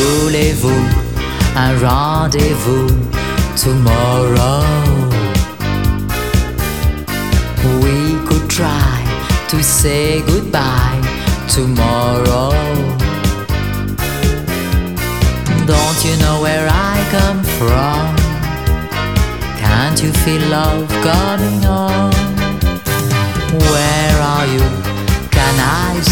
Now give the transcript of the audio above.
Voulez-vous un rendez-vous tomorrow? We could try to say goodbye tomorrow. Don't you know where I come from? Can't you feel love coming on? Where are you? Can I